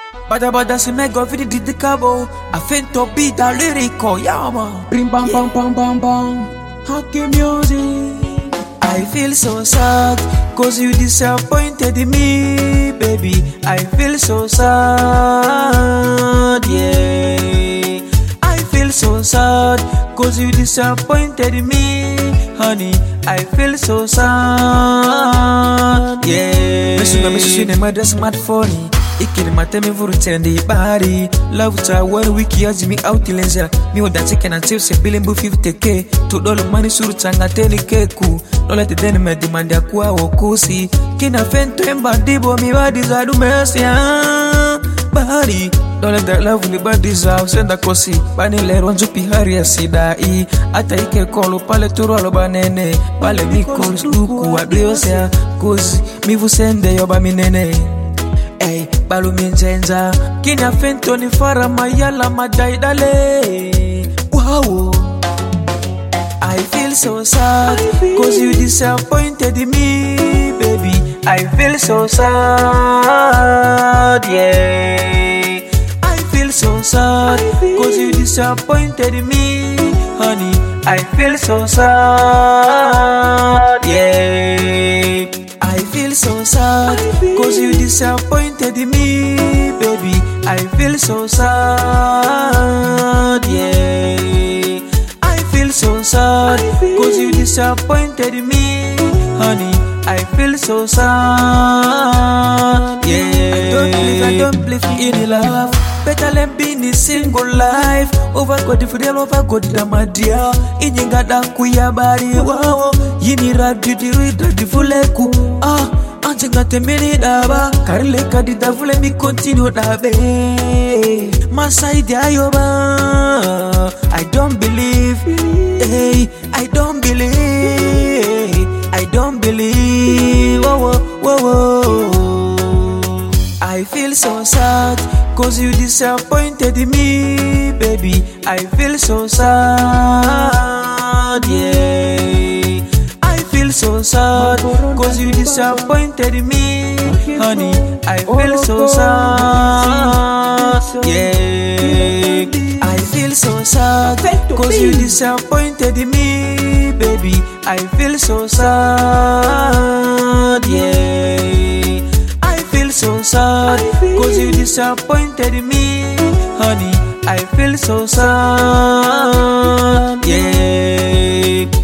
Bada se me go vidi di cabo. I fin to beat da lyrico, yeah man. Bring bam bam bam bam bam. Happy music. I feel so sad, cause you disappointed me, baby. I feel so sad, yeah. I feel so sad, cause you disappointed me, honey. I feel so sad, yeah. Mesuna mesuna mada smartphone. Ikiri matemi vurutendi bari. Love ta 1 week yazimi autilenza. Mi wada chicken and chips bilimbu 50k. To dolo money suru tanga teni keku. Lola te deni me demand ya kuwa wokusi. Kina fento emba dibo mi badi za dumesi bari. Lola da love ni badi za usenda kosi. Bani lero njupi hari ya sidai. Ata ike kolo pale turu alobanene. Pale miko luku adliosea. Kozi mi vusende yoba minene. Ey, balu minjenza. Kina fento ni fara mayala madaidale. Wow. I feel so sad, cause you disappointed me, baby. I feel so sad, yeah. I feel so sad, cause you disappointed me, honey. I feel so sad, yeah. I feel so sad, cause you disappointed me, baby. I feel so sad, yeah. I feel so sad, cause you disappointed me, honey. I feel so sad, yeah. I don't believe in love. Better let be in a single life. Over God if real over God damadia. Inyinga da kuyabari wow. Yini radi di rida di fuleku. Anjenga temeni daba. Karile kadi da fule mi continue dabe. Masaidi ayoba. I don't believe. Hey, I don't believe. I don't believe. Whoa, whoa, whoa. I feel so sad, cause you disappointed me, baby. I feel so sad, yeah. I feel so sad, cause you disappointed me, honey. I feel so sad, yeah. I feel so sad, cause you disappointed me, baby. I feel so sad, yeah. I feel so sad, cause you disappointed me, honey. I feel so sad, yeah.